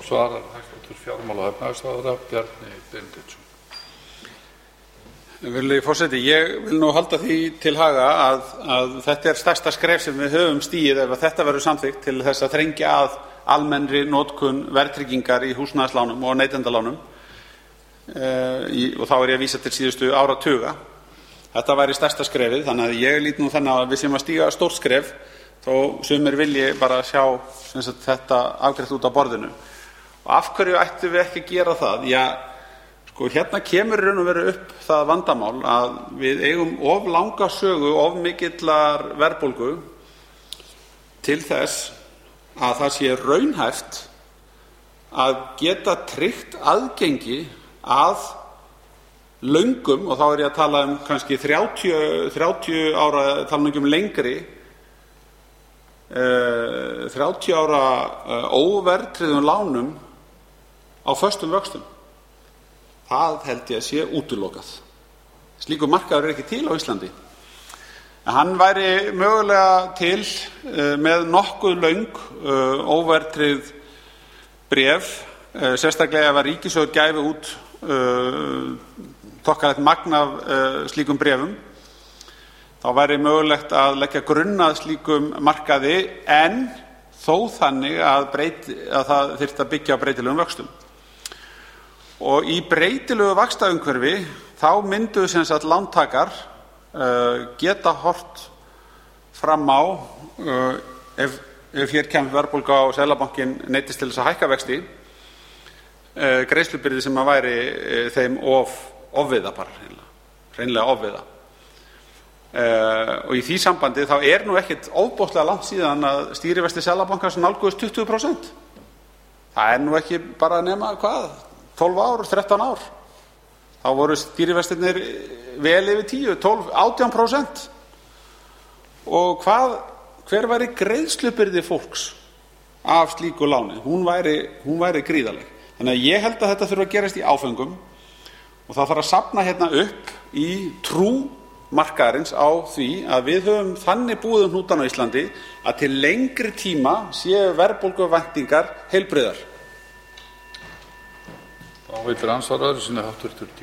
Svarar hæstv. Fjármála- og efnahagsráðherra Bjarni Benediktsson. Virðulegi forseti, ég vil nú halda því til haga að þetta stærsta skref sem við höfum stigið ef þetta verður samþykkt til þess að þrengja að almennri notkun verðtryggingar í húsnæðislánum og neytendalánum, og þá ég að vísa til síðustu áratuga. Þetta væri stærsta skrefið, þannig að ég lít nú þannig að við séum að stíga stórt skref þó sumir vilji bara sjá þetta afgreitt út á borðinu. Og af hverju ættum við ekki að gera það? Já, hérna kemur í raun og veru upp það vandamál að við eigum of langa sögu, of mikillar verðbólgu til þess að það sé raunhæft að geta tryggt aðgengi að löngum, og þá ég að tala kannski 30 ára, tala ekki lengri, 30 ára óverðtryggðum lánum á föstum vöxtum. Það held ég að sé útilokað. Slíkur markaður ekki til á Íslandi. En hann væri mögulega til með nokkuð löng óverðtryggð bréf, sérstaklega ef að ríkissjóður gæfi út þokkalegt magn af slíkum bréfum. Þá væri mögulegt að leggja grunn að slíkum markaði, en þó þannig að það þyrfti að byggja á breytilegum vöxtum. Og í breytilegu vaxtaumhverfi þá myndu lántakar geta horft fram á, ef hér kemur verðbólga og Seðlabankinn neyddist til þess að hækka vexti, greiðslubyrði sem að væri þeim ofviða, bara hreinlega ofviða. Og í því sambandi þá nú ekkert ofboðslega langt síðan að stýrivextir Seðlabankans nálguðust 20%. Það nú ekki bara nema 12 ár, 13 ár. Þá voru stýrivextirnir vel yfir 10, 12, 18%. Og hver væri greiðslubyrði fólks af slíku láni? Hún væri gríðarleg. Þannig að ég held að þetta þurfi að gerast í áföngum, og það þarf að safna hérna upp í trú markaðarins á því að við höfum þannig búið hnútana á Íslandi að til lengri tíma séu verðbólguvæntingar heilbrigðar. Þá veitir ansvar öðru sinni hv.